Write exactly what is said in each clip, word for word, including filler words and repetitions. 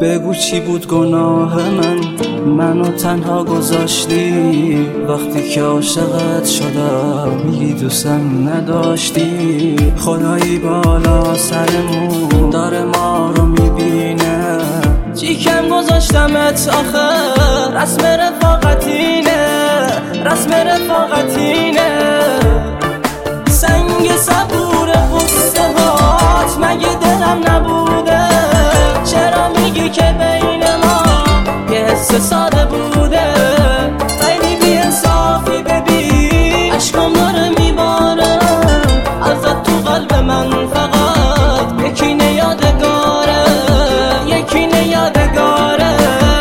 بگو چی بود گناه من، منو تنها گذاشتی. وقتی که عاشقت شدم میگی دوستم نداشتی. خدایی بالا سرمون داره ما رو میبینه. چی کم گذاشتمت آخه، رسم رفاقتینه، رسم رفاقتینه. سنگ صبور قصه هات مگه دلم نبوده؟ چرا میگی که بین ما یه حس ساده بوده؟ خیلی بی انصافی ببین، عشقم داره میباره ازت تو قلب من. فقط یکی نه یادگاره، یکی نه یادگاره.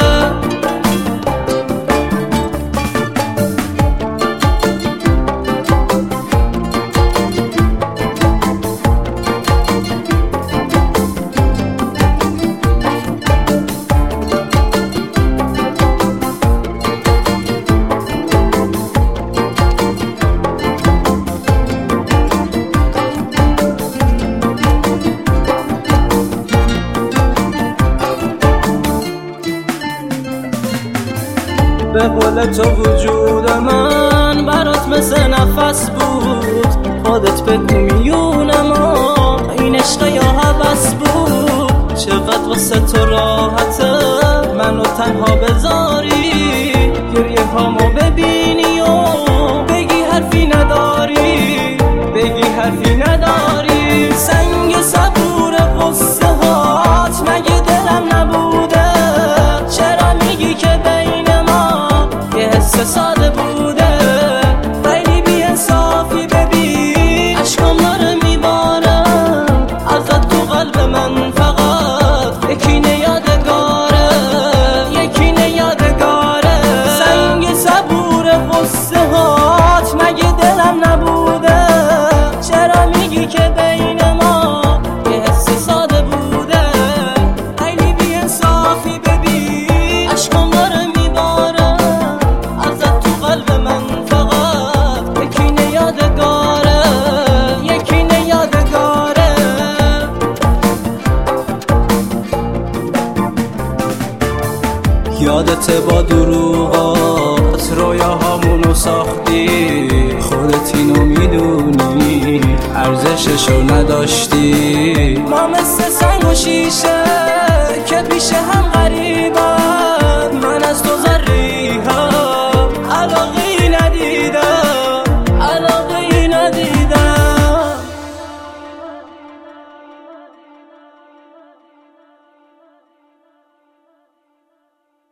به قول تو وجود من برات مثل نفس بود. خودت بگو میونه ما این عشق یا هوس بود. چقدر واسه تو راحته منو تنها بذاری، گریه هامو ببینی و بگی حرفی نداری، بگی حرفی نداری. سنگ صبور قصه هات مگه دلم نبوده؟ چرا میگی که بین ما یه حس ساده بوده؟ خیلی بی انصافی ببین، عشقم داره میباره ازت تو قلب من. فقط یکی نه یادگاره، یکی نه یادگاره. سنگ صبور قصه هات مگه دلم نبوده؟ چرا میگی که بین ما یه حس ساده بوده؟ خیلی بی انصافی ببین، عشقم داره میباره ازت تو قلب من. فقط یکی نه یادگاره، یکی نه یادگاره. یادت با دروغات رویاهامونو ساختی. خودت اینو میدونی ارزششو نداشتی. ما مثل سنگ و شیشه که پیش